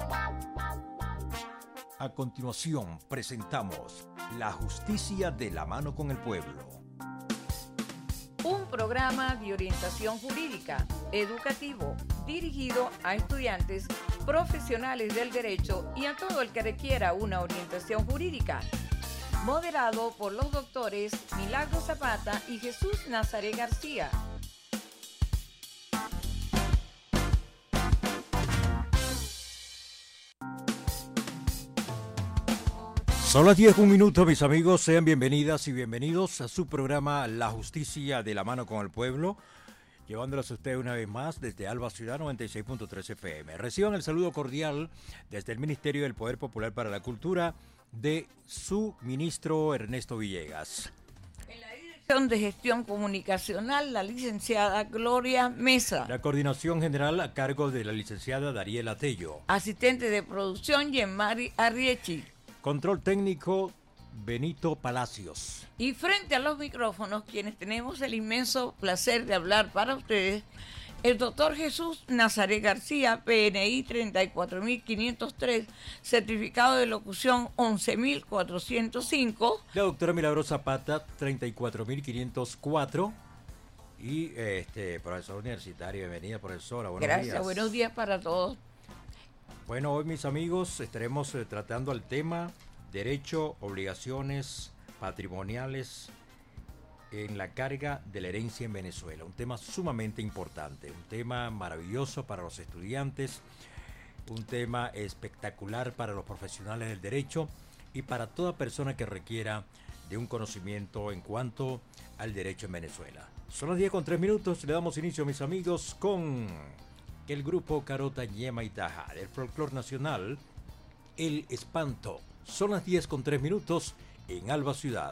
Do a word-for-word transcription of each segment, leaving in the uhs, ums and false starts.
A continuación presentamos La Justicia de la Mano con el Pueblo. Un programa de orientación jurídica, educativo, dirigido a estudiantes, profesionales del derecho y a todo el que requiera una orientación jurídica. Moderado por los doctores Milagro Zapata y Jesús Nazaret García. Son las diez, un minuto, mis amigos. Sean bienvenidas y bienvenidos a su programa La Justicia de la Mano con el Pueblo, llevándolos a ustedes una vez más desde Alba Ciudad noventa y seis punto tres F M. Reciban el saludo cordial desde el Ministerio del Poder Popular para la Cultura de su ministro Ernesto Villegas. En la Dirección de Gestión Comunicacional, la licenciada Gloria Mesa. La coordinación general a cargo de la licenciada Dariela Tello. Asistente de producción, Yemari Arriechi. Control técnico, Benito Palacios. Y frente a los micrófonos, quienes tenemos el inmenso placer de hablar para ustedes, el doctor Jesús Nazaret García, P N I treinta y cuatro mil quinientos tres, certificado de locución once mil cuatrocientos cinco. La doctora Milagro Zapata, treinta y cuatro mil quinientos cuatro. Y este profesor universitario, bienvenida profesora, buenos Gracias, días. buenos días para todos. Bueno, hoy mis amigos estaremos eh, tratando el tema derecho, obligaciones patrimoniales en la carga de la herencia en Venezuela. Un tema sumamente importante, un tema maravilloso para los estudiantes, un tema espectacular para los profesionales del derecho y para toda persona que requiera de un conocimiento en cuanto al derecho en Venezuela. Son las diez con tres minutos, le damos inicio, mis amigos, con el grupo Carota, Ñema y Taja, del folclor nacional, El Espanto. Son las diez con tres minutos en Alba Ciudad.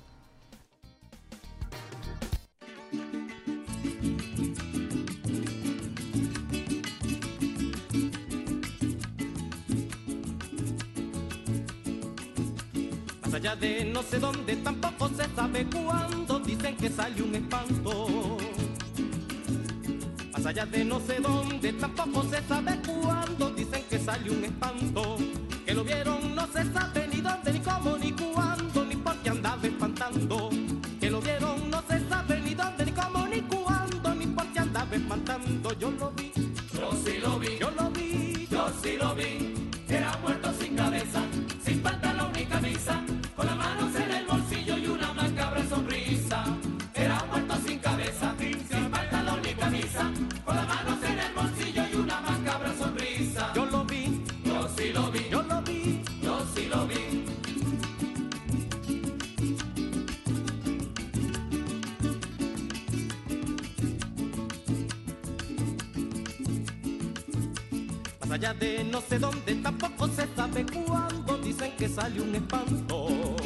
Más allá de no sé dónde, tampoco se sabe cuándo, dicen que sale un espanto. Más allá de no sé dónde, tampoco se sabe cuándo, dicen que sale un espanto. Que lo vieron no se sabe ni dónde, ni cómo, ni cuándo, ni por qué andaba espantando. Que lo vieron no se sabe ni dónde, ni cómo, ni cuándo, ni por qué andaba espantando. Yo lo vi, yo sí lo vi, yo lo vi, yo sí lo vi. Era muerto sin cabeza, sin pantalón ni camisa, con las manos en el bolsillo y una macabra sonrisa. Era muerto sin cabeza, sin pantalón ni camisa, con las manos en el bolsillo y una macabra sonrisa. yo lo vi, Yo sí lo vi, yo lo vi. yo sí lo vi. Más allá de no sé dónde, tampoco se sabe cuándo, dicen que sale un espanto.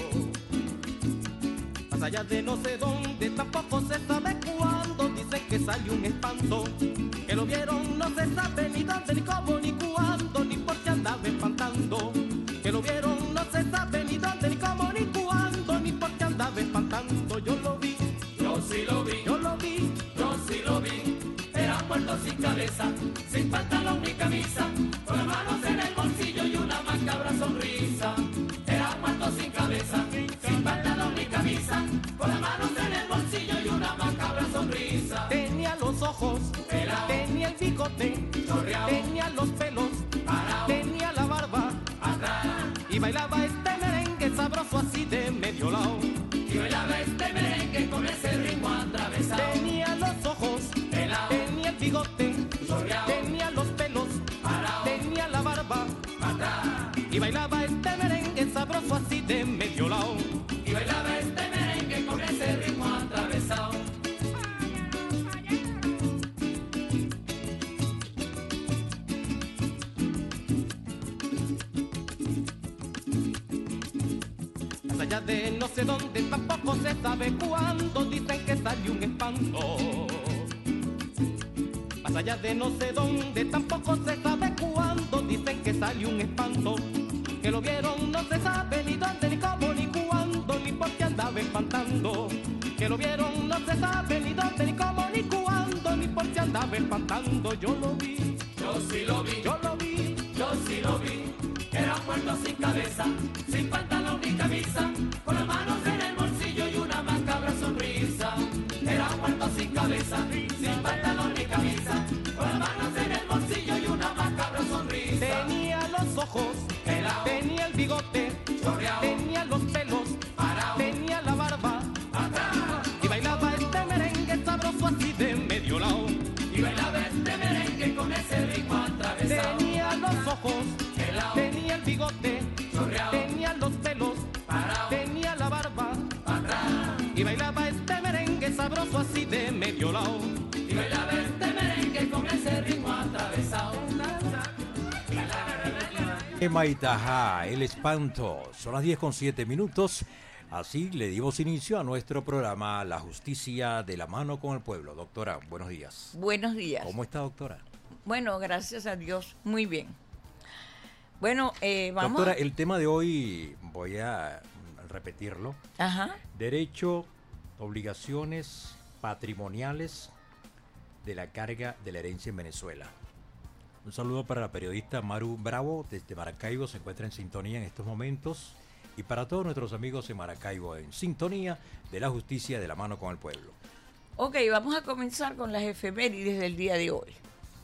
Más allá de no sé dónde, tampoco se sabe cuándo, dicen que sale un espanto. Que lo vieron no se sabe ni dónde, ni cómo, ni cuándo, ni por qué andaba espantando. Que lo vieron no se sabe ni dónde, ni cómo, ni cuándo, ni por qué andaba espantando. Yo lo vi, Yo sí lo vi, yo lo vi, yo sí lo vi. Era muerto sin cabeza, sin pantalón ni camisa, con las manos en el bolsillo y una macabra sonrisa. Era muerto sin cabeza, sin pantalón ni camisa, con las manos en el bolsillo y una macabra sonrisa. tenía los ojos, Pelao, tenía el bigote, chorreao, tenía los pelos, parao, tenía la barba atrás, y bailaba este merengue sabroso así de medio lado. y bailaba este merengue con ese ritmo atravesado. Tenía los ojos, Pelao, tenía el bigote, chorreao, tenía los pelos, parao, tenía la barba atrás, y bailaba este merengue sabroso así de medio lado. y bailaba este merengue con ese ritmo atravesado. Más allá de no sé dónde, tampoco se sabe cuándo, dicen que salió un espanto. Más allá de no sé dónde, tampoco se sabe cuándo, dicen que salió un espanto. Que lo vieron no se sabe ni dónde, ni cómo, ni cuándo, ni por qué andaba espantando. Que lo vieron no se sabe ni dónde, ni cómo, ni cuándo, ni por qué andaba espantando. Yo lo vi, Yo sí lo vi, yo lo vi, yo sí lo vi. muerto sin cabeza, sin pantalón ni camisa, con las manos en el bolsillo y una macabra sonrisa. Era muerto sin cabeza, sin pantalón ni camisa, con las manos en el bolsillo y una macabra sonrisa. Tenía los ojos, Pelao, tenía el bigote, chorreao, tenía los pelos, parao, tenía la barba atrás, y bailaba este merengue sabroso así de medio lado. y bailaba este merengue con ese ritmo atravesado. Tenía los ojos, Pelao, tenía el bigote, chorreao, tenía los pelos, parao, tenía la barba atrás, y bailaba este merengue sabroso así de medio lado. y bailaba este merengue con ese ritmo atravesado. Maitajá, el espanto. Son las diez con siete minutos. Así le dimos inicio a nuestro programa La Justicia de la Mano con el Pueblo. Doctora, buenos días. Buenos días. ¿Cómo está, doctora? Bueno, gracias a Dios, muy bien. Bueno, eh, vamos. Doctora, el tema de hoy, voy a repetirlo. Ajá. Derecho, obligaciones patrimoniales de la carga de la herencia en Venezuela. Un saludo para la periodista Maru Bravo desde Maracaibo, se encuentra en sintonía en estos momentos. Y para todos nuestros amigos en Maracaibo, en sintonía de La Justicia de la Mano con el Pueblo. Ok, vamos a comenzar con las efemérides del día de hoy.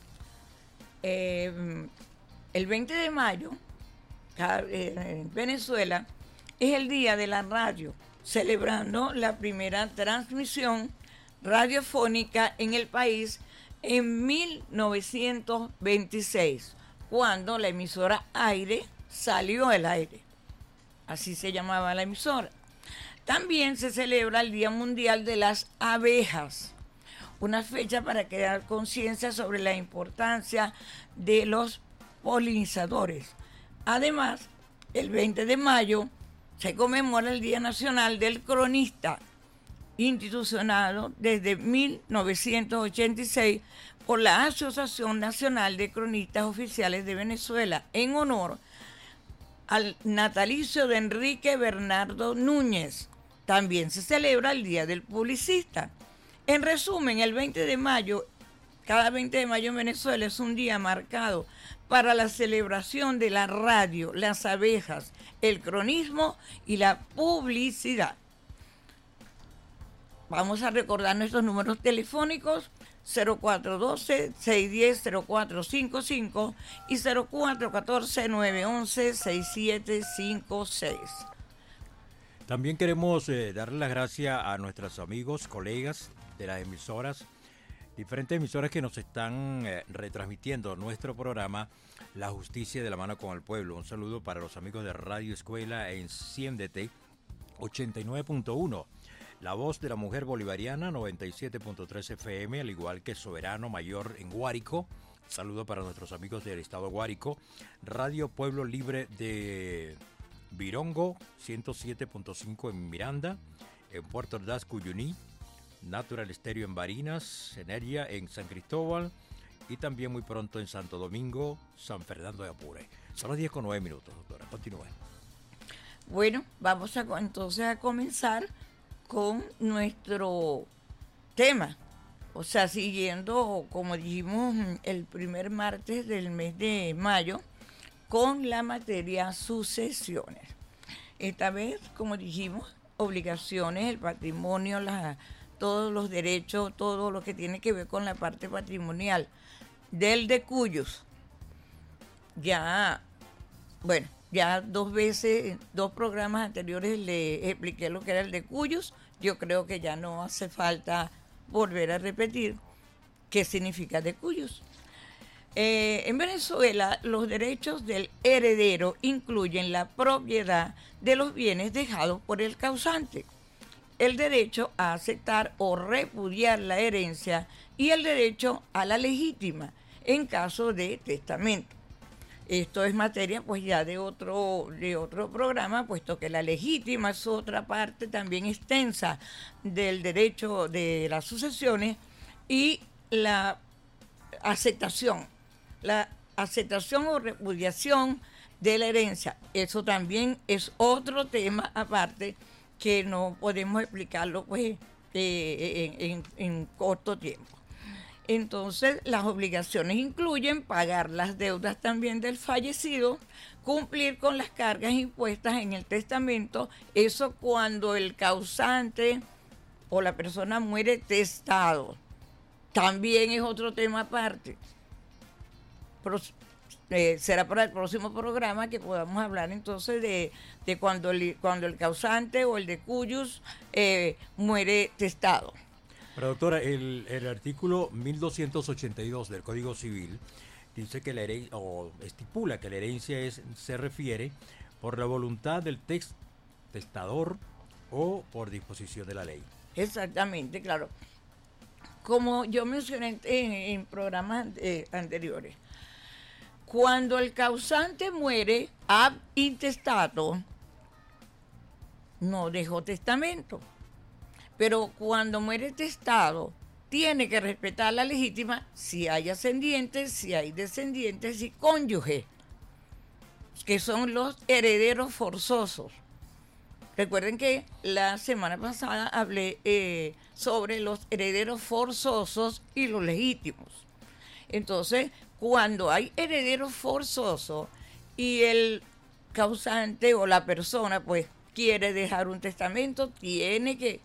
Eh, el veinte de mayo, en Venezuela, es el día de la radio, celebrando la primera transmisión radiofónica en el país en mil novecientos veintiséis, cuando la emisora Aire salió al aire. Así se llamaba la emisora. También se celebra el Día Mundial de las Abejas, una fecha para crear conciencia sobre la importancia de los polinizadores. Además, el veinte de mayo se conmemora el Día Nacional del Cronista, institucionado desde mil novecientos ochenta y seis por la Asociación Nacional de Cronistas Oficiales de Venezuela, en honor al natalicio de Enrique Bernardo Núñez. También se celebra el Día del Publicista. En resumen, el veinte de mayo, cada veinte de mayo en Venezuela es un día marcado para la celebración de la radio, las abejas, el cronismo y la publicidad. Vamos a recordar nuestros números telefónicos: cero cuatro uno dos, seis uno cero, cero cuatro cinco cinco y cero cuatro uno cuatro, nueve uno uno, seis siete cinco seis. También queremos eh, darle las gracias a nuestros amigos, colegas de las emisoras, diferentes emisoras que nos están eh, retransmitiendo nuestro programa La Justicia de la Mano con el Pueblo. Un saludo para los amigos de Radio Escuela en Enciéndete ochenta y nueve punto uno. La Voz de la Mujer Bolivariana, noventa y siete punto tres F M, al igual que Soberano Mayor en Guárico. Saludo para nuestros amigos del estado de Guárico. Radio Pueblo Libre de Virongo, ciento siete punto cinco en Miranda. En Puerto Ordaz, Cuyuní. Natural Estéreo en Barinas. Energia en San Cristóbal. Y también muy pronto en Santo Domingo, San Fernando de Apure. Son las diez con nueve minutos, doctora. Continúe. Bueno, vamos a entonces a comenzar con nuestro tema, o sea, siguiendo, como dijimos, el primer martes del mes de mayo, con la materia sucesiones. Esta vez, como dijimos, obligaciones, el patrimonio, la, todos los derechos, todo lo que tiene que ver con la parte patrimonial del de cuyos. Ya, bueno, ya dos veces, dos programas anteriores le expliqué lo que era el de cuyos. Yo creo que ya no hace falta volver a repetir qué significa de cuyos. Eh, en Venezuela, los derechos del heredero incluyen la propiedad de los bienes dejados por el causante, el derecho a aceptar o repudiar la herencia y el derecho a la legítima en caso de testamento. Esto es materia pues ya de otro, de otro programa, puesto que la legítima es otra parte también extensa del derecho de las sucesiones, y la aceptación, la aceptación o repudiación de la herencia. Eso también es otro tema aparte que no podemos explicarlo pues eh, en, en, en corto tiempo. Entonces, las obligaciones incluyen pagar las deudas también del fallecido, cumplir con las cargas impuestas en el testamento, eso cuando el causante o la persona muere testado. También es otro tema aparte. Pro, eh, será para el próximo programa que podamos hablar entonces de, de cuando, el, cuando el causante o el de cuyos eh, muere testado. Pero doctora, el, el artículo mil doscientos ochenta y dos del Código Civil dice que la herencia, o estipula que la herencia es, se refiere por la voluntad del text, testador o por disposición de la ley. Exactamente, claro. Como yo mencioné en, en programas eh, anteriores, cuando el causante muere ab intestato, no dejó testamento. Pero cuando muere testado, tiene que respetar la legítima si hay ascendientes, si hay descendientes y cónyuge, que son los herederos forzosos. Recuerden que la semana pasada hablé eh, sobre los herederos forzosos y los legítimos. Entonces, cuando hay herederos forzosos y el causante o la persona pues quiere dejar un testamento, tiene que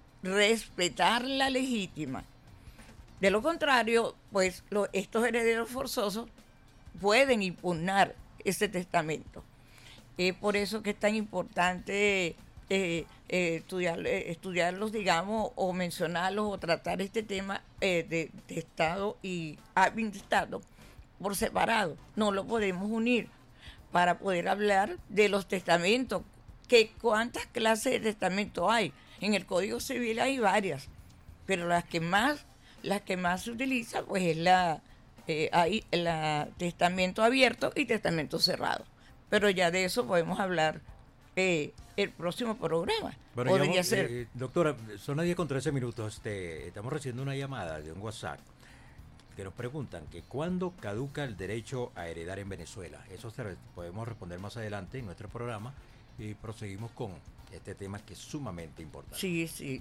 respetar la legítima. De lo contrario, pues lo, estos herederos forzosos pueden impugnar ese testamento. Es por eso que es tan importante eh, eh, estudiar, eh, estudiarlos, digamos, o mencionarlos o tratar este tema eh, de testado y ab intestato por separado. No lo podemos unir para poder hablar de los testamentos. Que ¿cuántas clases de testamento hay? En el Código Civil hay varias, pero las que más, las que más se utilizan, pues es la, eh, hay la testamento abierto y testamento cerrado. Pero ya de eso podemos hablar eh, el próximo programa. Bueno, Podría digamos, ser. Eh, doctora, son las diez con trece minutos. Este, estamos recibiendo una llamada de un WhatsApp que nos preguntan que cuándo caduca el derecho a heredar en Venezuela. Eso se re- podemos responder más adelante en nuestro programa y proseguimos con este tema que es sumamente importante. Sí, sí.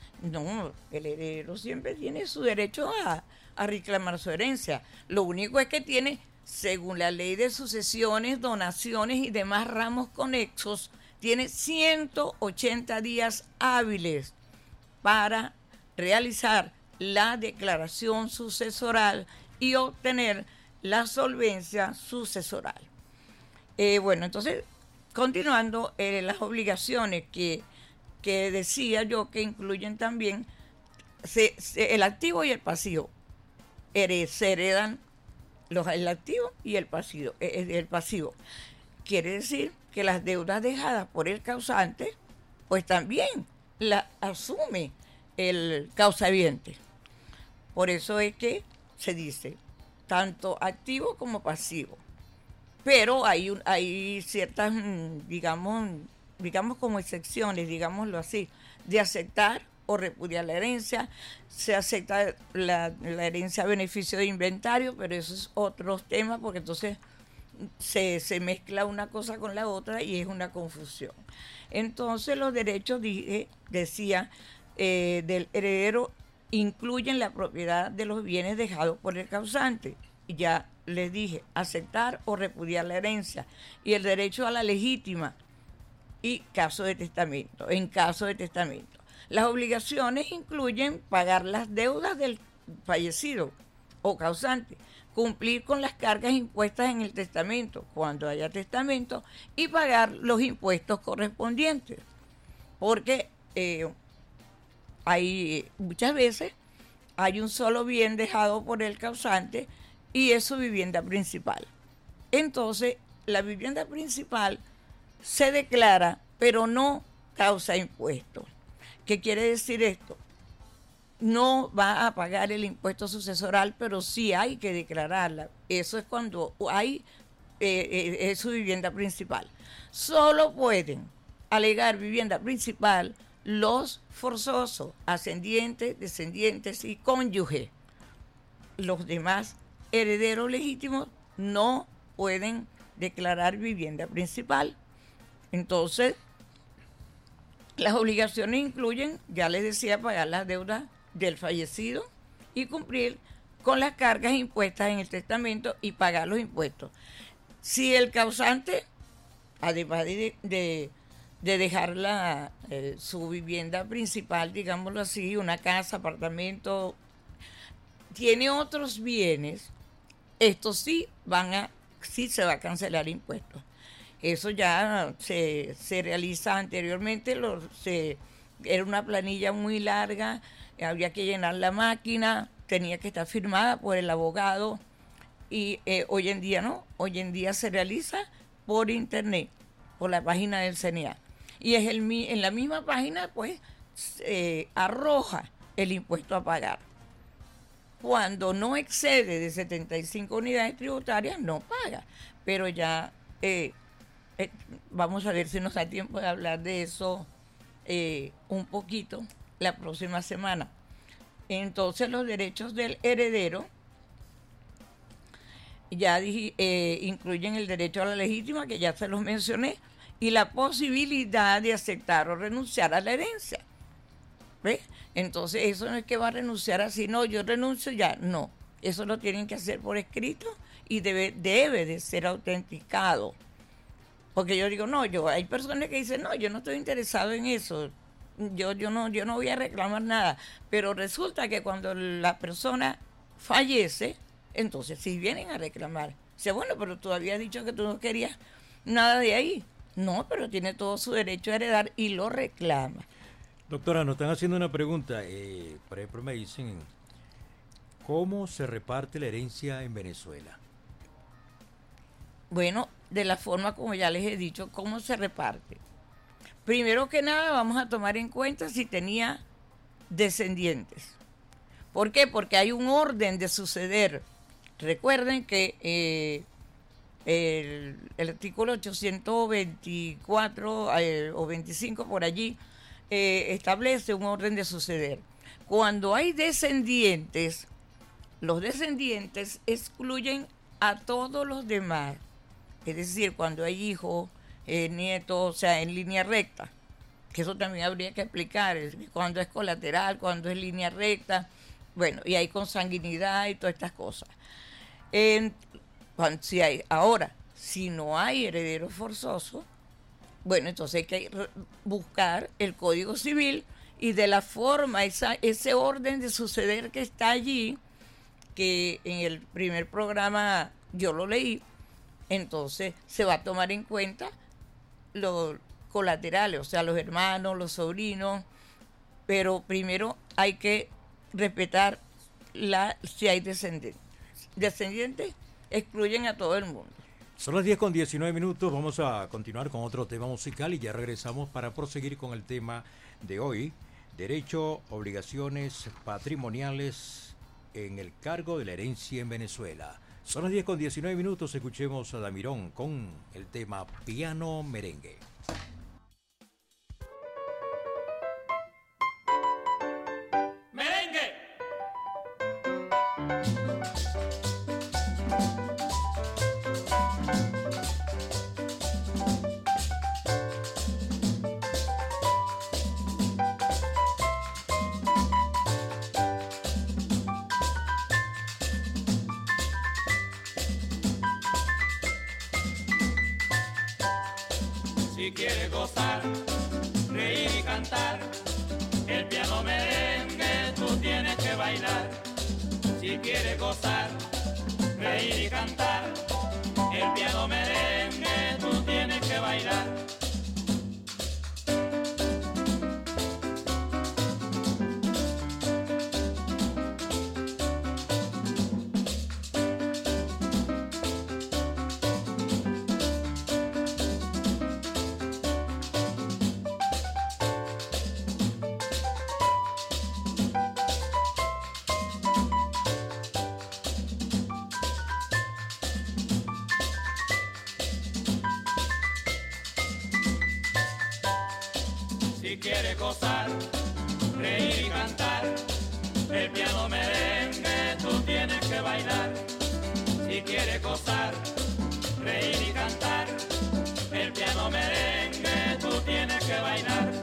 No, el heredero siempre tiene su derecho a, a reclamar su herencia. Lo único es que tiene, según la ley de sucesiones, donaciones y demás ramos conexos, tiene ciento ochenta días hábiles para realizar la declaración sucesoral y obtener la solvencia sucesoral. Eh, bueno, entonces, continuando, eh, las obligaciones que, que decía yo que incluyen también se, se, el activo y el pasivo. Hered, se heredan los, el activo y el pasivo, eh, el pasivo. Quiere decir que las deudas dejadas por el causante, pues también las asume el causaviente. Por eso es que se dice tanto activo como pasivo. Pero hay, un, hay ciertas, digamos, digamos como excepciones, digámoslo así, de aceptar o repudiar la herencia. Se acepta la, la herencia a beneficio de inventario, pero eso es otro tema porque entonces se, se mezcla una cosa con la otra y es una confusión. Entonces los derechos, dije, decía, eh, del heredero incluyen la propiedad de los bienes dejados por el causante. Ya les dije, aceptar o repudiar la herencia y el derecho a la legítima y caso de testamento, en caso de testamento. Las obligaciones incluyen pagar las deudas del fallecido o causante, cumplir con las cargas impuestas en el testamento cuando haya testamento y pagar los impuestos correspondientes. Porque eh, hay muchas veces hay un solo bien dejado por el causante y es su vivienda principal. Entonces, la vivienda principal se declara, pero no causa impuestos. ¿Qué quiere decir esto? No va a pagar el impuesto sucesoral, pero sí hay que declararla. Eso es cuando hay eh, eh, es su vivienda principal. Solo pueden alegar vivienda principal los forzosos, ascendientes, descendientes y cónyuges. Los demás herederos legítimos no pueden declarar vivienda principal. Entonces, las obligaciones incluyen, ya les decía, pagar las deudas del fallecido y cumplir con las cargas impuestas en el testamento y pagar los impuestos. Si el causante, además de, de, de dejar la, eh, su vivienda principal, digámoslo así, una casa, apartamento, tiene otros bienes, estos sí van a, sí se va a cancelar impuestos. Eso ya se, se realiza anteriormente, lo, se, era una planilla muy larga, había que llenar la máquina, tenía que estar firmada por el abogado y eh, hoy en día no, hoy en día se realiza por internet, por la página del C N A. Y es el, en la misma página pues eh, arroja el impuesto a pagar. Cuando no excede de setenta y cinco unidades tributarias no paga, pero ya eh, eh, vamos a ver si nos da tiempo de hablar de eso eh, un poquito la próxima semana. Entonces los derechos del heredero ya dije, eh, incluyen el derecho a la legítima, que ya se los mencioné, y la posibilidad de aceptar o renunciar a la herencia. ¿Ves? Entonces eso no es que va a renunciar así, no, yo renuncio ya, no. Eso lo tienen que hacer por escrito y debe, debe de ser autenticado. Porque yo digo, no, yo hay personas que dicen, no, yo no estoy interesado en eso. Yo, yo, no, yo no voy a reclamar nada, pero resulta que cuando la persona fallece, entonces sí vienen a reclamar. Dice, bueno, pero tú habías dicho que tú no querías nada de ahí. No, pero tiene todo su derecho a heredar y lo reclama. Doctora, nos están haciendo una pregunta. Eh, por ejemplo, me dicen, ¿cómo se reparte la herencia en Venezuela? Bueno, de la forma como ya les he dicho, ¿cómo se reparte? Primero que nada, vamos a tomar en cuenta si tenía descendientes. ¿Por qué? Porque hay un orden de suceder. Recuerden que eh, el, el artículo ochocientos veinticuatro eh, o veinticinco por allí eh, establece un orden de suceder. Cuando hay descendientes, los descendientes excluyen a todos los demás. Es decir, cuando hay hijos, eh, nietos, o sea, en línea recta, que eso también habría que explicar, cuando es colateral, cuando es línea recta, bueno, y hay consanguinidad y todas estas cosas. En, cuando, si hay, ahora, si no hay heredero forzoso, bueno, entonces hay que buscar el Código Civil y de la forma, esa, ese orden de suceder que está allí, que en el primer programa yo lo leí, entonces se va a tomar en cuenta los colaterales, o sea, los hermanos, los sobrinos, pero primero hay que respetar la si hay descendientes. Descendientes excluyen a todo el mundo. Son las diez con diecinueve minutos, vamos a continuar con otro tema musical y ya regresamos para proseguir con el tema de hoy, derecho, obligaciones patrimoniales en el cargo de la herencia en Venezuela. Son las diez con diecinueve minutos, escuchemos a Damirón con el tema Piano Merengue. Si quieres gozar, reír y cantar, el piano merengue tú tienes que bailar. Si quieres gozar, reír y cantar, el piano merengue tú tienes que bailar. Si quieres gozar, reír y cantar, el piano merengue tú tienes que bailar. Si quieres gozar, reír y cantar, el piano merengue tú tienes que bailar.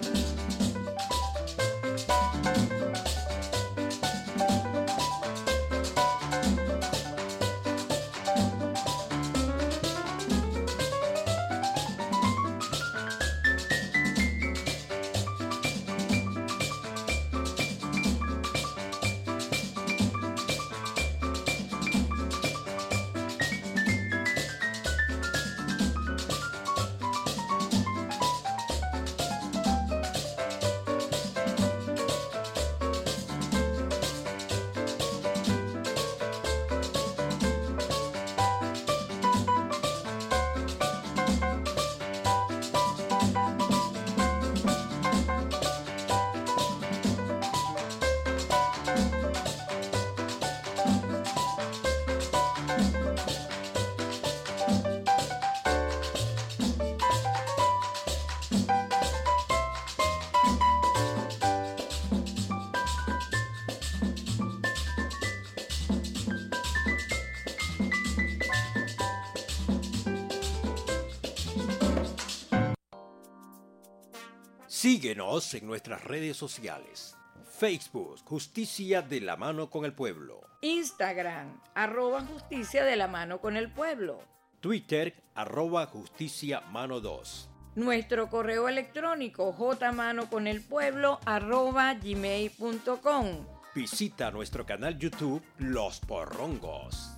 Síguenos en nuestras redes sociales. Facebook, Justicia de la Mano con el Pueblo. Instagram, arroba Justicia de la Mano con el Pueblo. Twitter, arroba Justicia Mano dos. Nuestro correo electrónico, jmanoconelpueblo, arroba gmail punto com. Visita nuestro canal YouTube, Los Porrongos.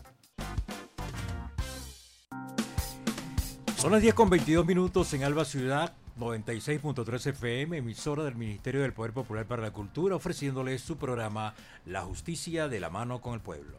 Son las diez con veintidós minutos en Alba Ciudad, noventa y seis punto tres F M, emisora del Ministerio del Poder Popular para la Cultura, ofreciéndoles su programa La Justicia de la Mano con el Pueblo.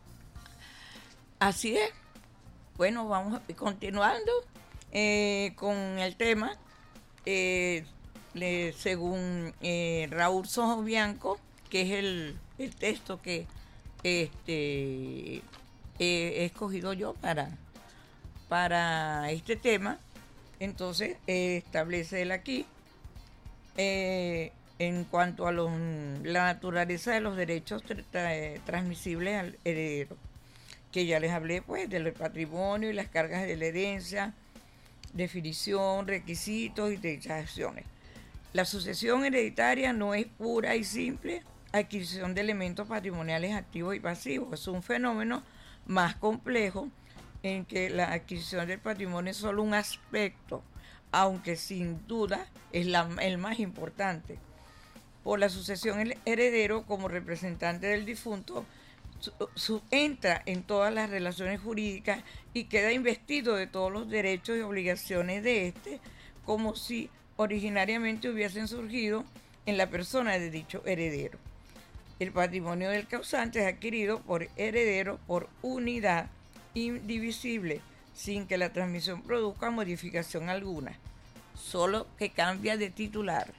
Así es. Bueno, vamos continuando eh, con el tema. Eh, le, según eh, Raúl Sojo Bianco, que es el, el texto que este, he escogido yo para, para este tema, entonces eh, establece él aquí eh, en cuanto a los, la naturaleza de los derechos tra- tra- transmisibles al heredero, que ya les hablé pues del patrimonio y las cargas de la herencia, definición, requisitos y declaraciones. La sucesión hereditaria no es pura y simple adquisición de elementos patrimoniales activos y pasivos, es un fenómeno más complejo en que la adquisición del patrimonio es solo un aspecto, aunque sin duda es la, el más importante. Por la sucesión, el heredero, como representante del difunto, su, su, entra en todas las relaciones jurídicas y queda investido de todos los derechos y obligaciones de éste, como si originariamente hubiesen surgido en la persona de dicho heredero. El patrimonio del causante es adquirido por heredero por unidad indivisible, sin que la transmisión produzca modificación alguna, solo que cambia de titular.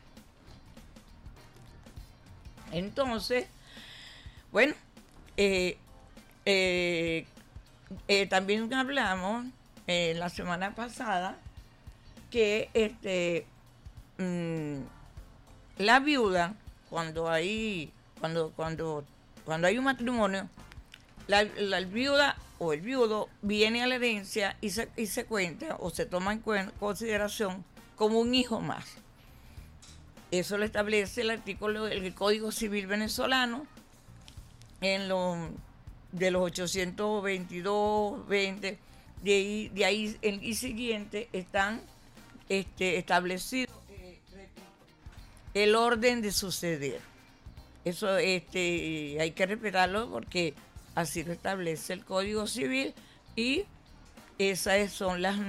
Entonces, bueno, eh, eh, eh, también hablamos eh, la semana pasada que este mmm, la viuda, cuando hay cuando cuando cuando hay un matrimonio, la, la viuda o el viudo viene a la herencia y se, y se cuenta o se toma en consideración como un hijo más. Eso lo establece el artículo del Código Civil venezolano en lo, de los ochocientos veintidós, veinte, de ahí, de ahí el, y siguiente están este, establecidos eh, el orden de suceder. Eso este, hay que respetarlo porque así lo establece el Código Civil y esas son las,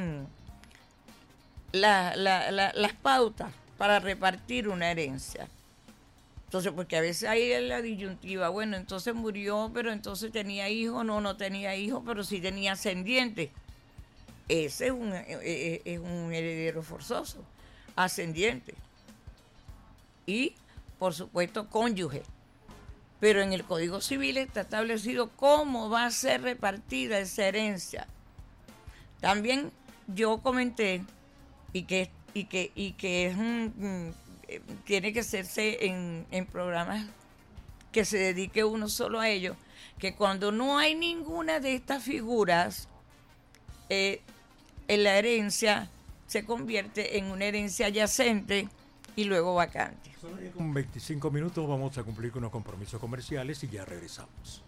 la, la, la, las pautas para repartir una herencia. Entonces, porque a veces hay la disyuntiva, bueno, entonces murió, pero entonces tenía hijos, no, no tenía hijos, pero sí tenía ascendiente. Ese es un, es, es un heredero forzoso, ascendiente. Y, por supuesto, cónyuge. Pero en el Código Civil está establecido cómo va a ser repartida esa herencia. También yo comenté, y que, y que, y que es un, tiene que hacerse en, en programas que se dedique uno solo a ello, que cuando no hay ninguna de estas figuras, eh, en la herencia se convierte en una herencia adyacente y luego vacante. Con veinticinco minutos vamos a cumplir con los compromisos comerciales y ya regresamos.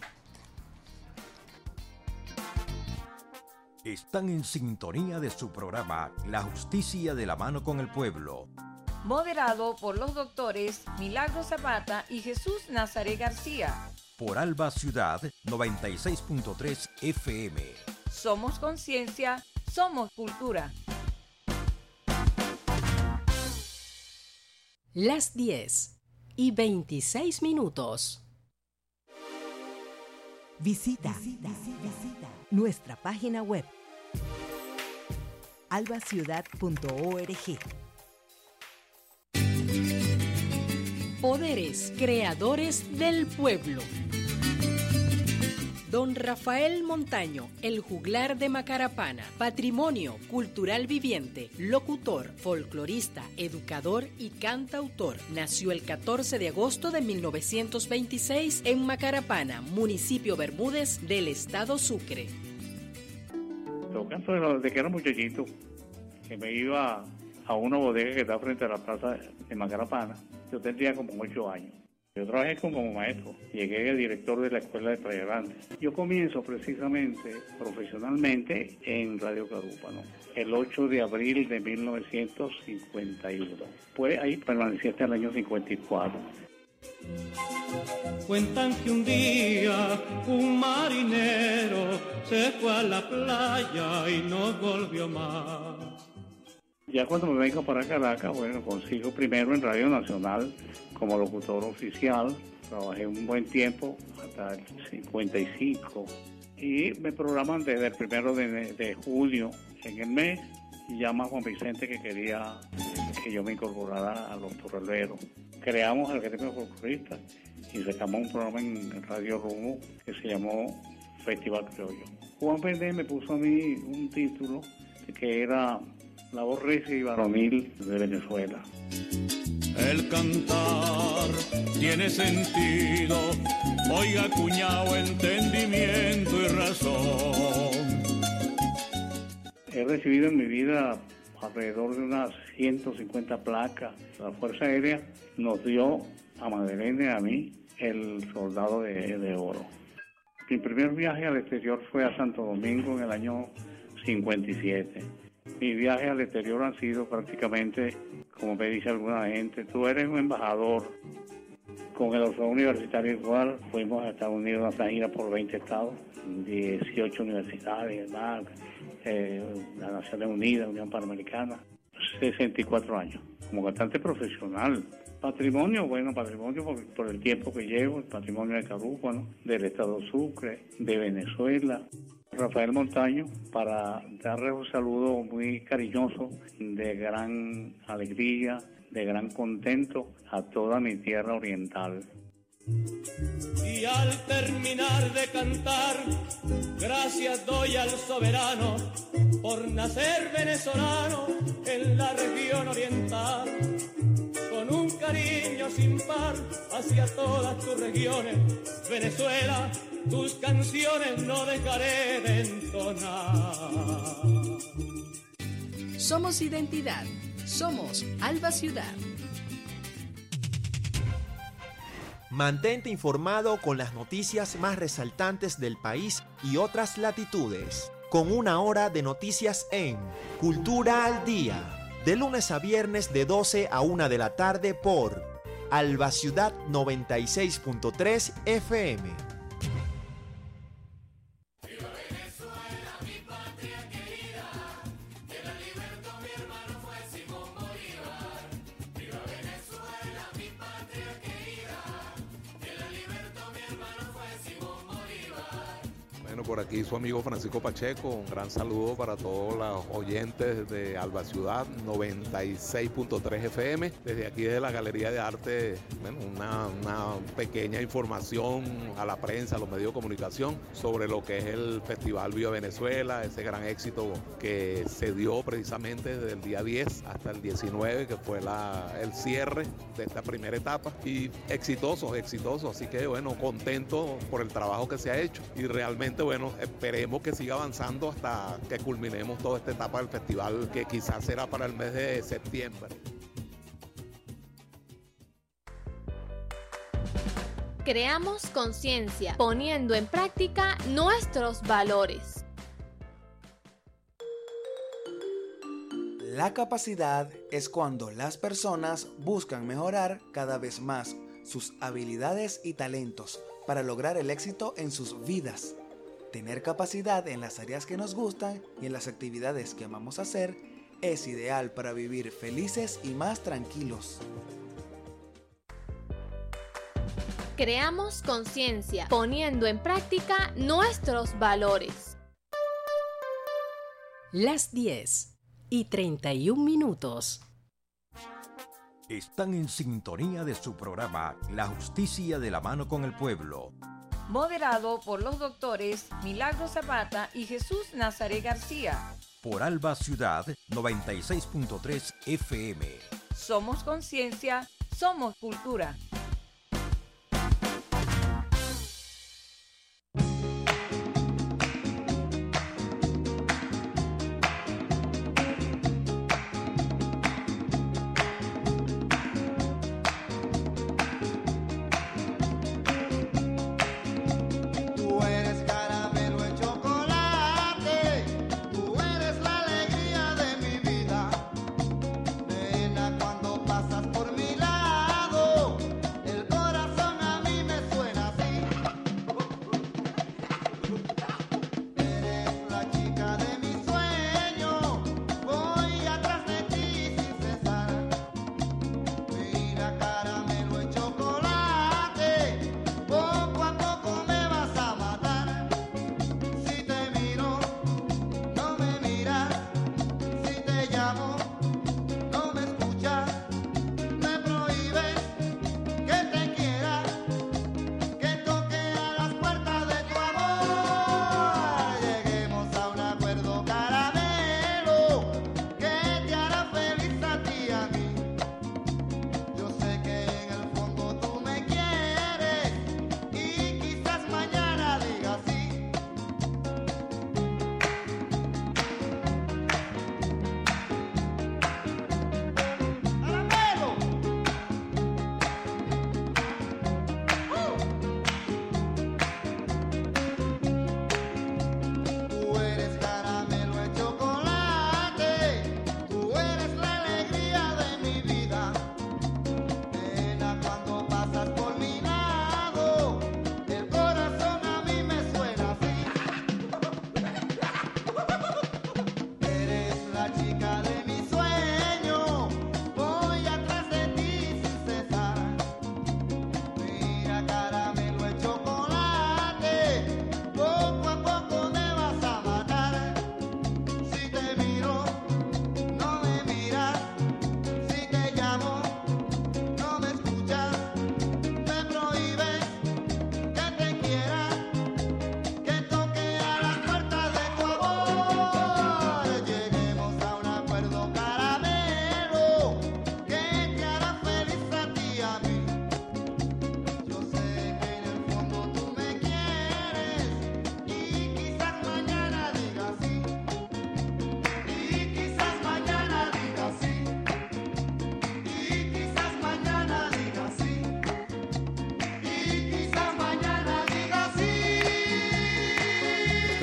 Están en sintonía de su programa La Justicia de la Mano con el Pueblo, moderado por los doctores Milagro Zapata y Jesús Nazaret García, por Alba Ciudad noventa y seis punto tres F M. Somos conciencia, somos cultura. Las diez y veintiséis minutos. Visita, visita, visita nuestra página web alba ciudad punto org. Poderes creadores del pueblo. Don Rafael Montaño, el juglar de Macarapana, patrimonio cultural viviente, locutor, folclorista, educador y cantautor. Nació el catorce de agosto de mil novecientos veintiséis en Macarapana, municipio Bermúdez del estado Sucre. En todo caso, de que era muchachito, que me iba a una bodega que está frente a la plaza de Macarapana. Yo tendría como ocho años. Yo trabajé como maestro, llegué a director de la escuela de Playa Grande. Yo comienzo precisamente profesionalmente en Radio Carúpano el ocho de abril de mil novecientos cincuenta y uno. Pues ahí permanecí hasta el año cincuenta y cuatro. Cuentan que un día un marinero se fue a la playa y no volvió más. Ya cuando me vengo para Caracas, bueno, consigo primero en Radio Nacional como locutor oficial. Trabajé un buen tiempo, hasta el cincuenta y cinco. Y me programan desde el primero de, de junio en el mes. Y llama a Juan Vicente que quería que yo me incorporara a los torreleros. Creamos el gremio folclorista y sacamos un programa en Radio Rumbo que se llamó Festival Criollo. Juan Pérez me puso a mí un título que era La voz recia y varonil de Venezuela. El cantar tiene sentido, oiga cuñado, entendimiento y razón. He recibido en mi vida alrededor de unas ciento cincuenta placas. La Fuerza Aérea nos dio a Madeleine y a mí el Soldado de, de Oro. Mi primer viaje al exterior fue a Santo Domingo en el año cincuenta y siete. Mis viajes al exterior han sido prácticamente, como me dice alguna gente, tú eres un embajador. Con el Orfeo Universitario igual, fuimos a Estados Unidos a una gira por veinte estados, dieciocho universidades, más, eh, las Naciones Unidas, Unión Panamericana, sesenta y cuatro años, como cantante profesional. Patrimonio, bueno, patrimonio por, por el tiempo que llevo, el patrimonio de Carúpano, del Estado Sucre, de Venezuela. Rafael Montaño, para darle un saludo muy cariñoso, de gran alegría, de gran contento a toda mi tierra oriental. Y al terminar de cantar, gracias doy al soberano por nacer venezolano en la región oriental. Con un cariño sin par hacia todas tus regiones, Venezuela, tus canciones no dejaré de entonar. Somos identidad, somos Alba Ciudad. Mantente informado con las noticias más resaltantes del país y otras latitudes, con una hora de noticias en Cultura al Día, de lunes a viernes de doce a una de la tarde por Alba Ciudad noventa y seis punto tres F M. Por aquí su amigo Francisco Pacheco, un gran saludo para todos los oyentes de Alba Ciudad noventa y seis punto tres F M. Desde aquí de la Galería de Arte, bueno, una, una pequeña información a la prensa, a los medios de comunicación sobre lo que es el Festival Viva Venezuela, ese gran éxito que se dio precisamente desde el día diez hasta el diecinueve, que fue la, el cierre de esta primera etapa, y exitoso, exitoso, así que bueno, contento por el trabajo que se ha hecho y realmente bueno, esperemos que siga avanzando hasta que culminemos toda esta etapa del festival, que quizás será para el mes de septiembre. Creamos conciencia, poniendo en práctica nuestros valores. La capacidad es cuando las personas buscan mejorar cada vez más sus habilidades y talentos para lograr el éxito en sus vidas. Tener capacidad en las áreas que nos gustan y en las actividades que amamos hacer es ideal para vivir felices y más tranquilos. Creamos conciencia, poniendo en práctica nuestros valores. Las diez y treinta y un minutos. Están en sintonía de su programa La Justicia de la Mano con el Pueblo, moderado por los doctores Milagro Zapata y Jesús Nazaret García. Por Alba Ciudad noventa y seis punto tres F M. Somos conciencia, somos cultura.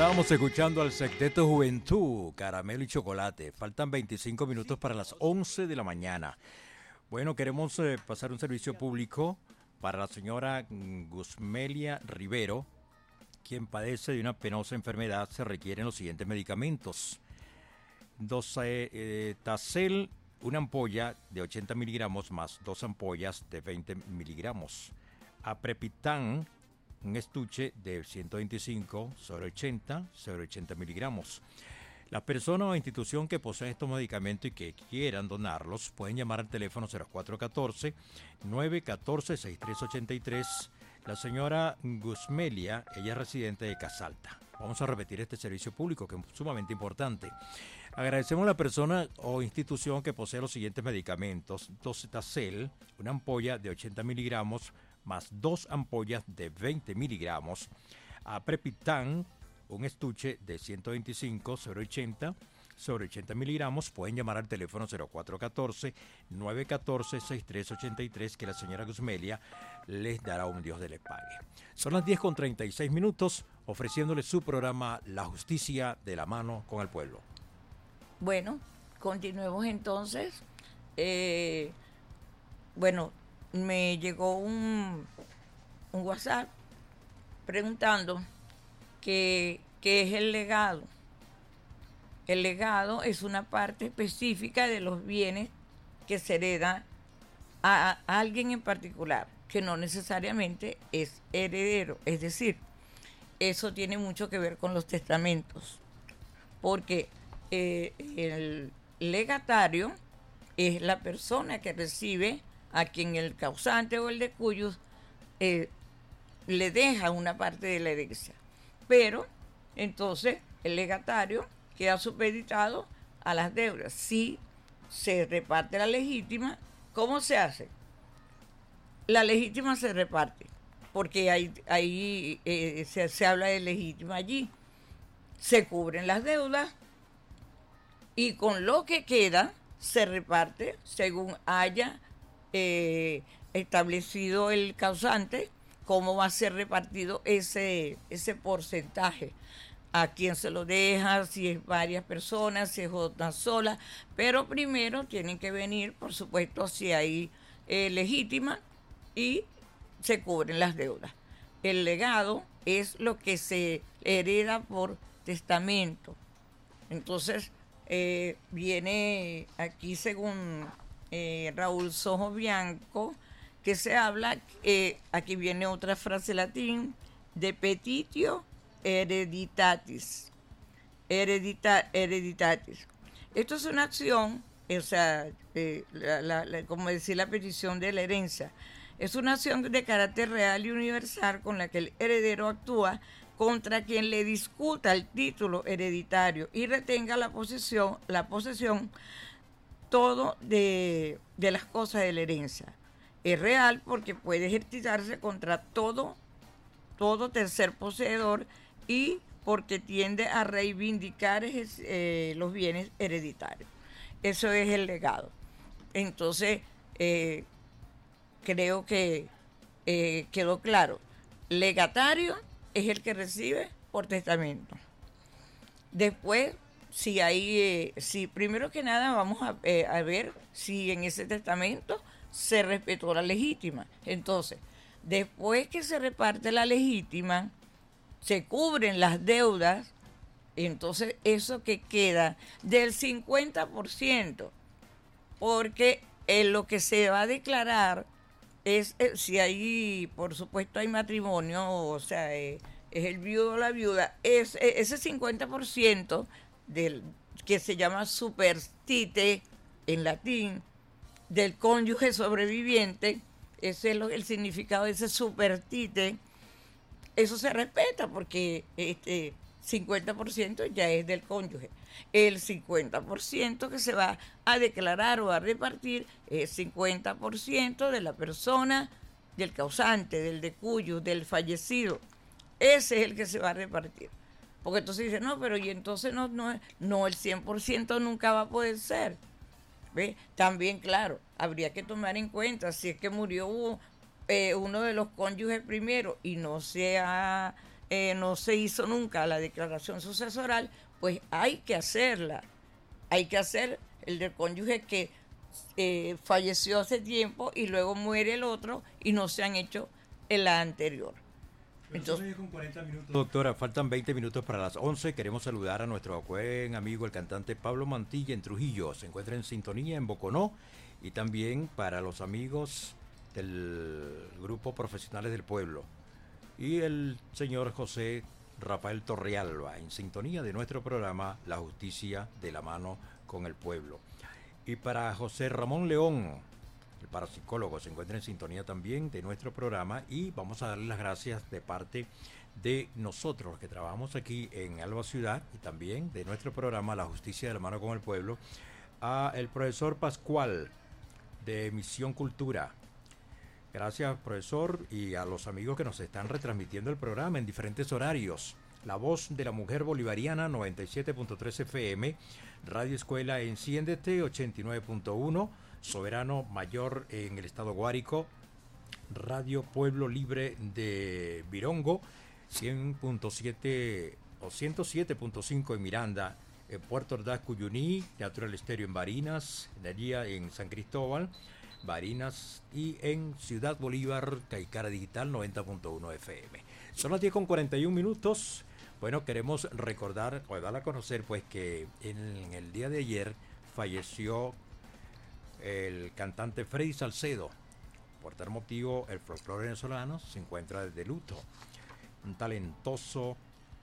Estábamos escuchando al Sexteto Juventud, Caramelo y Chocolate. Faltan veinticinco minutos para las once de la mañana. Bueno, queremos eh, pasar un servicio público para la señora Gusmelia Rivero, quien padece de una penosa enfermedad. Se requieren los siguientes medicamentos: dos eh, eh, Tacel, una ampolla de ochenta miligramos más dos ampollas de veinte miligramos. Aprepitán, un estuche de ciento veinticinco sobre ochenta sobre ochenta miligramos. Las personas o institución que poseen estos medicamentos y que quieran donarlos pueden llamar al teléfono cero cuatro uno cuatro, nueve uno cuatro, seis tres ocho tres. La señora Gusmelia, ella es residente de Casalta. Vamos a repetir este servicio público que es sumamente importante. Agradecemos a la persona o institución que posee los siguientes medicamentos: Docetacel, una ampolla de ochenta miligramos más dos ampollas de veinte miligramos. Aprepitán, un estuche de ciento veinticinco sobre ochenta sobre ochenta miligramos. Pueden llamar al teléfono cero cuatro uno cuatro, nueve uno cuatro, seis tres ocho tres, que la señora Gusmelia les dará un Dios de les pague. Son las diez con treinta y seis minutos, ofreciéndoles su programa La Justicia de la Mano con el Pueblo. Bueno, continuemos entonces. Eh, bueno, me llegó un, un WhatsApp preguntando qué es el legado. El legado es una parte específica de los bienes que se hereda a, a alguien en particular, que no necesariamente es heredero. Es decir, eso tiene mucho que ver con los testamentos, porque eh, el legatario es la persona que recibe a quien el causante o el de cuyos eh, le deja una parte de la herencia. Pero entonces el legatario queda supeditado a las deudas. Si se reparte la legítima, ¿cómo se hace? La legítima se reparte, porque ahí, ahí eh, se, se habla de legítima allí. Se cubren las deudas y con lo que queda se reparte según haya eh, establecido el causante cómo va a ser repartido ese, ese porcentaje, a quién se lo deja, si es varias personas, si es una sola, pero primero tienen que venir, por supuesto, si hay eh, legítima y se cubren las deudas. El legado es lo que se hereda por testamento. Entonces, eh, viene aquí según eh, Raúl Sojo Bianco, que se habla, eh, aquí viene otra frase latín, de petitio hereditatis. Heredita, hereditatis. Esto es una acción, o sea, eh, la, la, la, como decir, la petición de la herencia. Es una acción de carácter real y universal con la que el heredero actúa contra quien le discuta el título hereditario y retenga la posesión, la posesión todo de, de las cosas de la herencia. Es real porque puede ejercitarse contra todo, todo tercer poseedor y porque tiende a reivindicar eh, los bienes hereditarios. Eso es el legado. Entonces, eh, creo que eh, quedó claro. Legatario es el que recibe por testamento. Después, si hay, eh, si primero que nada vamos a, eh, a ver si en ese testamento se respetó la legítima. Entonces, después que se reparte la legítima, se cubren las deudas, entonces eso que queda del cincuenta por ciento, porque en lo que se va a declarar es, eh, si hay, por supuesto hay matrimonio, o sea, eh, es el viudo o la viuda, es eh, ese cincuenta por ciento del, que se llama superstite en latín, del cónyuge sobreviviente, ese es lo, el significado de ese superstite. Eso se respeta porque este cincuenta por ciento ya es del cónyuge. El cincuenta por ciento que se va a declarar o a repartir es cincuenta por ciento de la persona, del causante, del de cuyo, del fallecido. Ese es el que se va a repartir. Porque entonces dice, no, pero y entonces no, no, no el cien por ciento nunca va a poder ser. ¿Ve? También, claro, habría que tomar en cuenta si es que murió eh, uno de los cónyuges primero y no se ha eh, no se hizo nunca la declaración sucesoral, pues hay que hacerla. Hay que hacer el del cónyuge que eh, falleció hace tiempo y luego muere el otro y no se han hecho en la anterior. Entonces, con cuarenta minutos, doctora, faltan veinte minutos para las once. Queremos saludar a nuestro buen amigo, el cantante Pablo Mantilla en Trujillo. Se encuentra en sintonía en Boconó. Y también para los amigos del grupo Profesionales del Pueblo. Y el señor José Rafael Torrealba, en sintonía de nuestro programa La Justicia de la Mano con el Pueblo. Y para José Ramón León, el parapsicólogo, se encuentra en sintonía también de nuestro programa, y vamos a darle las gracias de parte de nosotros, los que trabajamos aquí en Alba Ciudad, y también de nuestro programa La Justicia de la Mano con el Pueblo, a el profesor Pascual de Misión Cultura. Gracias, profesor, y a los amigos que nos están retransmitiendo el programa en diferentes horarios. La Voz de la Mujer Bolivariana, noventa y siete punto tres F M, Radio Escuela Enciéndete, ochenta y nueve punto uno, Soberano Mayor en el estado Guárico, Radio Pueblo Libre de Virongo, cien punto siete o ciento siete punto cinco en Miranda, en Puerto Ordaz, Cuyuní, Teatro El Estéreo en Barinas, Daría en San Cristóbal, Barinas, y en Ciudad Bolívar, Caicara Digital, noventa punto uno F M. Son las diez con cuarenta y un minutos. Bueno, queremos recordar o dar a conocer pues que en el día de ayer falleció el cantante Freddy Salcedo. Por tal motivo, el folclore venezolano se encuentra de luto. Un talentoso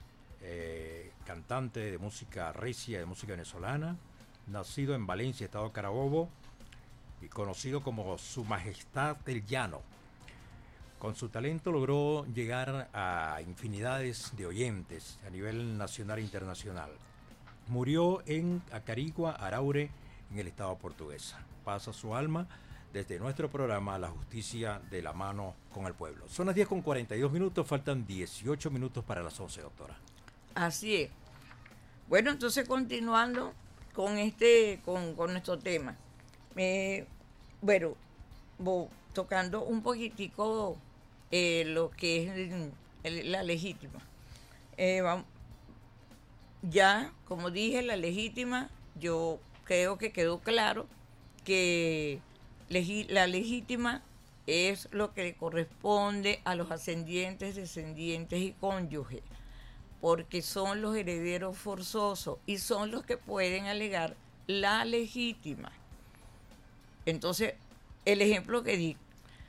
eh, cantante de música recia, de música venezolana, nacido en Valencia, estado Carabobo, y conocido como Su Majestad el Llano. Con su talento logró llegar a infinidades de oyentes a nivel nacional e internacional. Murió en Acarigua, Araure, en el estado portuguesa. Pasa su alma desde nuestro programa La Justicia de la Mano con el Pueblo. Son las diez con cuarenta y dos minutos, faltan dieciocho minutos para las once, doctora. Así es. Bueno, entonces continuando con este, con, con nuestro tema. Eh, bueno, bo, tocando un poquitico eh, lo que es el, el, la legítima. Eh, vamos, ya, como dije, la legítima, yo creo que quedó claro que legi, la legítima es lo que le corresponde a los ascendientes, descendientes y cónyuges, porque son los herederos forzosos y son los que pueden alegar la legítima. Entonces, el ejemplo que di,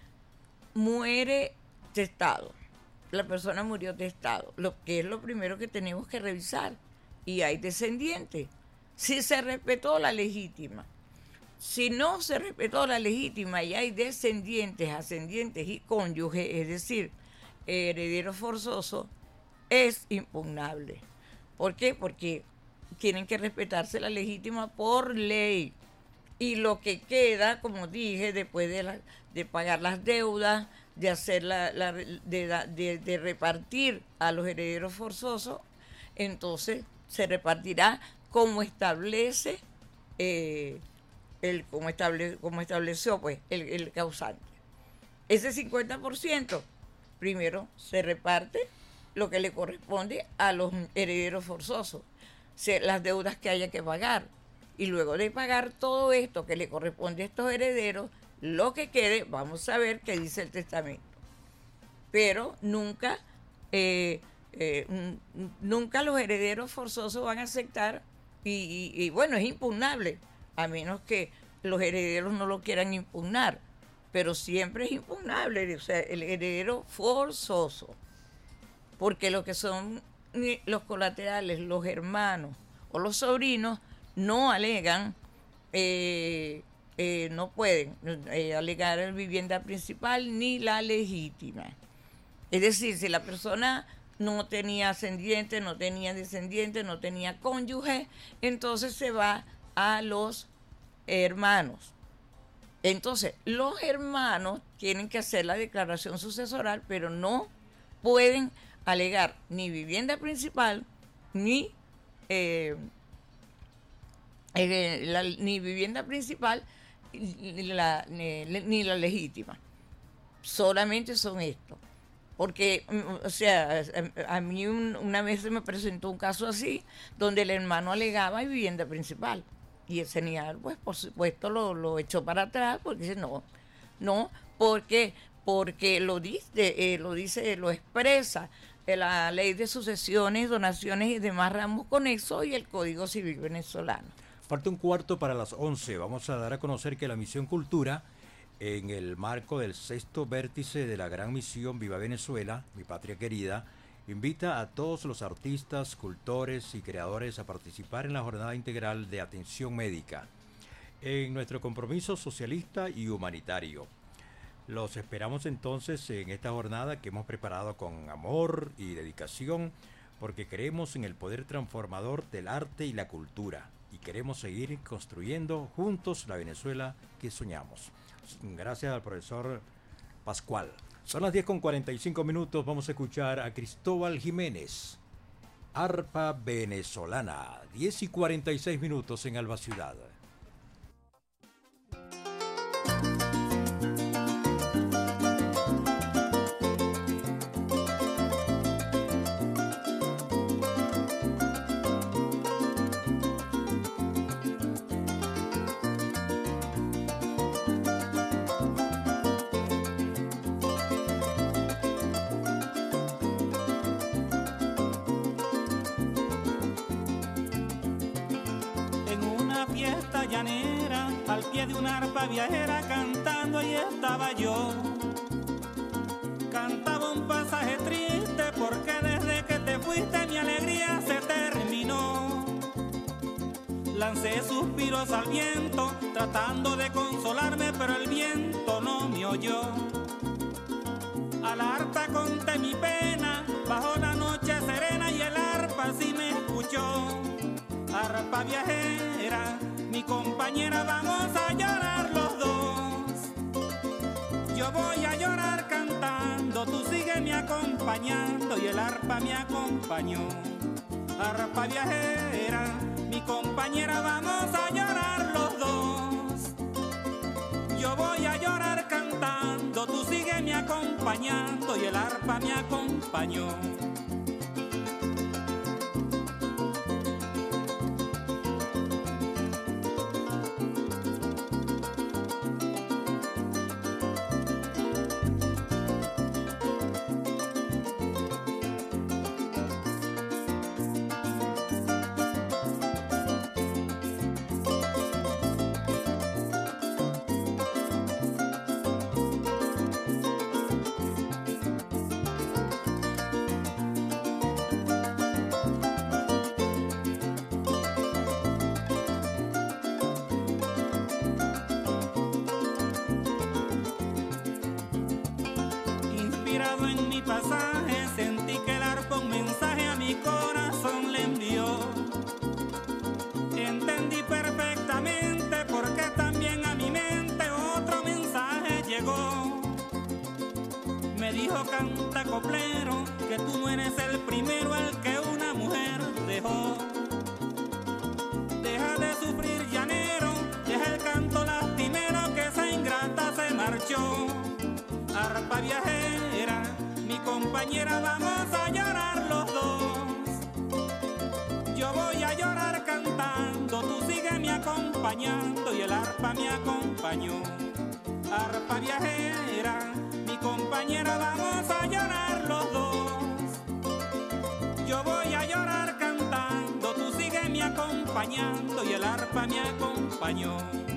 muere testado, la persona murió testado, lo que es lo primero que tenemos que revisar, y hay descendientes. Si se respetó la legítima, si no se respetó la legítima y hay descendientes, ascendientes y cónyuges, es decir, herederos forzosos, es impugnable. ¿Por qué? Porque tienen que respetarse la legítima por ley. Y lo que queda, como dije, después de, la, de pagar las deudas, de hacer la, la de, de, de repartir a los herederos forzosos, entonces se repartirá como establece eh, el como, estable, como estableció pues el, el causante. Ese cincuenta por ciento primero se reparte lo que le corresponde a los herederos forzosos, se, las deudas que haya que pagar. Y luego de pagar todo esto que le corresponde a estos herederos, lo que quede, vamos a ver qué dice el testamento. Pero nunca, eh, eh, n- nunca los herederos forzosos van a aceptar, y, y, y bueno, es impugnable, a menos que los herederos no lo quieran impugnar, pero siempre es impugnable, o sea, el heredero forzoso, porque lo que son los colaterales, los hermanos o los sobrinos, no alegan, eh, eh, no pueden eh, alegar la vivienda principal ni la legítima. Es decir, si la persona no tenía ascendiente, no tenía descendiente, no tenía cónyuge, entonces se va a los hermanos. Entonces, los hermanos tienen que hacer la declaración sucesoral, pero no pueden alegar ni vivienda principal, ni... Eh, Eh, la, ni vivienda principal ni la, ni, ni la legítima. Solamente son estos. Porque, o sea, a mí un, una vez se me presentó un caso así, donde el hermano alegaba vivienda principal. Y el señor, pues, por supuesto, lo, lo echó para atrás, porque dice, no, no, porque, porque lo dice, eh, lo dice, lo expresa la ley de sucesiones, donaciones y demás ramos conexos y el Código Civil venezolano. Falta un cuarto para las once. Vamos a dar a conocer que la Misión Cultura, en el marco del sexto vértice de la Gran Misión Viva Venezuela, mi patria querida, invita a todos los artistas, cultores y creadores a participar en la jornada integral de atención médica, en nuestro compromiso socialista y humanitario. Los esperamos entonces en esta jornada que hemos preparado con amor y dedicación, porque creemos en el poder transformador del arte y la cultura, y queremos seguir construyendo juntos la Venezuela que soñamos. Gracias al profesor Pascual. Son las diez con cuarenta y cinco minutos, vamos a escuchar a Cristóbal Jiménez, arpa venezolana, diez y cuarenta y seis minutos en Alba Ciudad. Al pie de una arpa viajera cantando, ahí estaba yo. Cantaba un pasaje triste porque desde que te fuiste mi alegría se terminó. Lancé suspiros al viento tratando de consolarme, pero el viento no me oyó. A la arpa conté mi pena bajo la noche serena y el arpa sí me escuchó. Arpa viajera, mi compañera, vamos a llorar los dos. Yo voy a llorar cantando, tú sígueme acompañando y el arpa me acompañó. Arpa viajera, mi compañera, vamos a llorar los dos. Yo voy a llorar cantando, tú sígueme acompañando y el arpa me acompañó. Pasaje, sentí que el arpa un mensaje a mi corazón le envió. Entendí perfectamente porque también a mi mente otro mensaje llegó. Me dijo canta coplero que tú no eres el primero al que una mujer dejó. Deja de sufrir llanero, deja el canto lastimero que esa ingrata se marchó. Arpa viajera, mi compañera, vamos a llorar los dos. Yo voy a llorar cantando, tú sígueme acompañando y el arpa me acompañó. Arpa viajera, mi compañera, vamos a llorar los dos. Yo voy a llorar cantando, tú sígueme acompañando y el arpa me acompañó.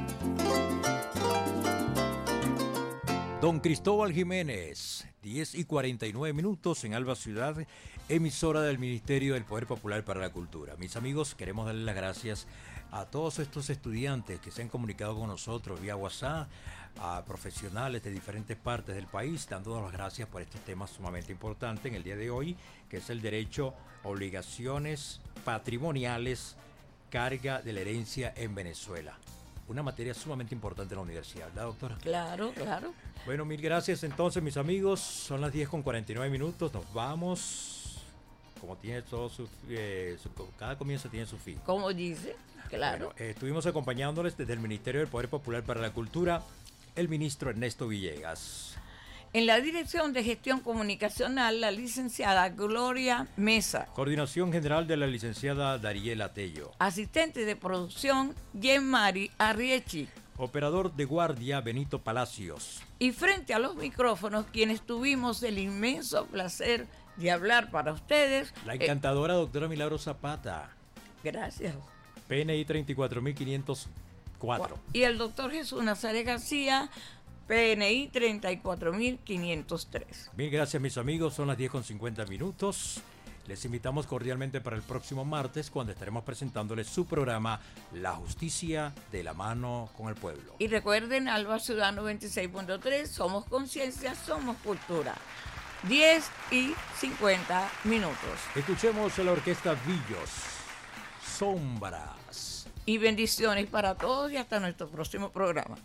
Don Cristóbal Jiménez, diez y cuarenta y nueve minutos en Alba Ciudad, emisora del Ministerio del Poder Popular para la Cultura. Mis amigos, queremos darle las gracias a todos estos estudiantes que se han comunicado con nosotros vía WhatsApp, a profesionales de diferentes partes del país, dándonos las gracias por estos temas sumamente importantes en el día de hoy, que es el derecho, obligaciones patrimoniales, carga de la herencia en Venezuela. Una materia sumamente importante en la universidad, ¿verdad, doctora? Claro, claro. Bueno, mil gracias entonces, mis amigos. Son las diez con cuarenta y nueve minutos. Nos vamos. Como tiene todo su, eh, su... Cada comienzo tiene su fin. Como dice, claro. Bueno, eh, estuvimos acompañándoles desde el Ministerio del Poder Popular para la Cultura, el ministro Ernesto Villegas. En la dirección de gestión comunicacional, la licenciada Gloria Mesa. Coordinación general de la licenciada Dariela Tello. Asistente de producción, Jean-Mari Arriechi. Operador de guardia, Benito Palacios. Y frente a los micrófonos, quienes tuvimos el inmenso placer de hablar para ustedes. La encantadora eh, doctora Milagro Zapata. Gracias. P N I treinta y cuatro mil quinientos cuatro. Y el doctor Jesús Nazaret García, P N I treinta y cuatro mil quinientos tres. Bien, gracias mis amigos, son las diez con cincuenta minutos. Les invitamos cordialmente para el próximo martes, cuando estaremos presentándoles su programa La Justicia de la Mano con el Pueblo. Y recuerden, Alba Ciudad noventa y seis punto tres, somos conciencia, somos cultura. diez y cincuenta minutos. Escuchemos a la orquesta Villos, Sombras. Y bendiciones para todos y hasta nuestro próximo programa.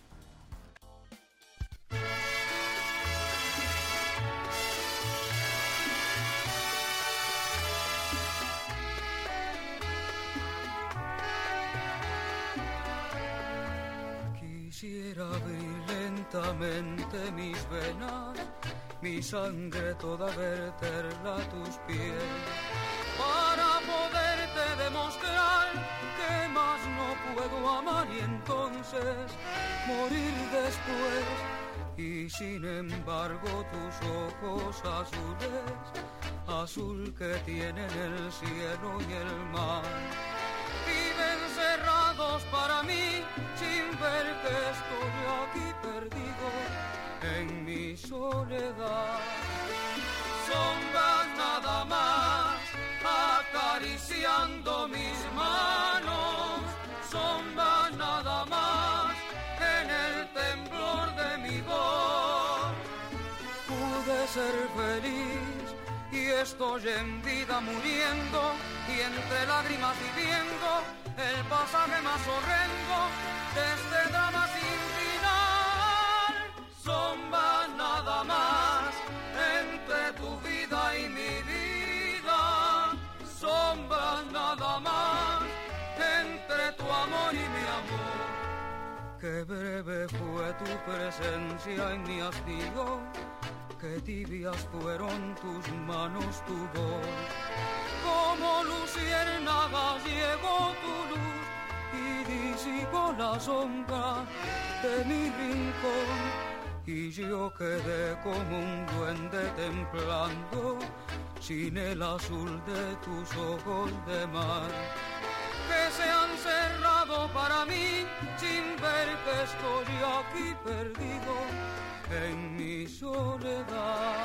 Quisiera abrir lentamente mis venas, mi sangre toda verterla a tus pies, para poderte demostrar que más no puedo amar y entonces morir después. Y sin embargo tus ojos azules, azul que tienen el cielo y el mar, viven cerrados para mí sin ver que estoy aquí perdido en mi soledad. Sombras nada más acariciando mis manos, sombras nada más en el temblor de mi voz. Pude ser feliz y estoy en vida muriendo, y entre lágrimas viviendo el pasaje más horrendo de este drama sin final. Sombras nada más entre tu vida y mi vida, sombras nada más entre tu amor y mi amor. Qué breve fue tu presencia en mi hastío, qué tibias fueron tus manos, tu voz. Como luciérnagas llegó tu luz y disipó la sombra de mi rincón, y yo quedé como un duende templando sin el azul de tus ojos de mar, que se han cerrado para mí sin ver que estoy aquí perdido en mi soledad.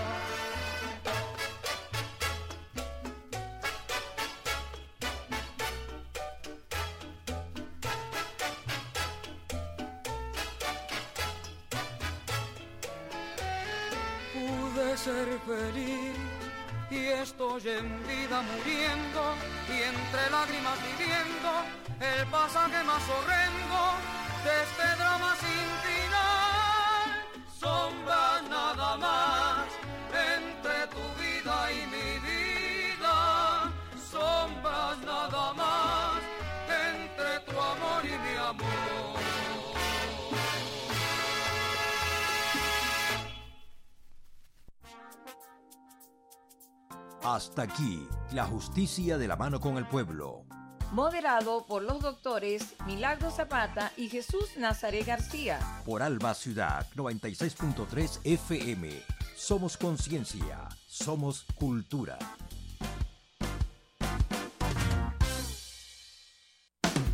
Pude ser feliz y estoy en vida muriendo, y entre lágrimas viviendo el pasaje más horrendo de este drama sin final. Sombras nada más entre tu vida y mi vida, sombras nada más entre tu amor y mi amor. Hasta aquí, La Justicia de la Mano con el Pueblo. Moderado por los doctores Milagro Zapata y Jesús Nazaret García. Por Alba Ciudad noventa y seis punto tres F M. Somos conciencia, somos cultura.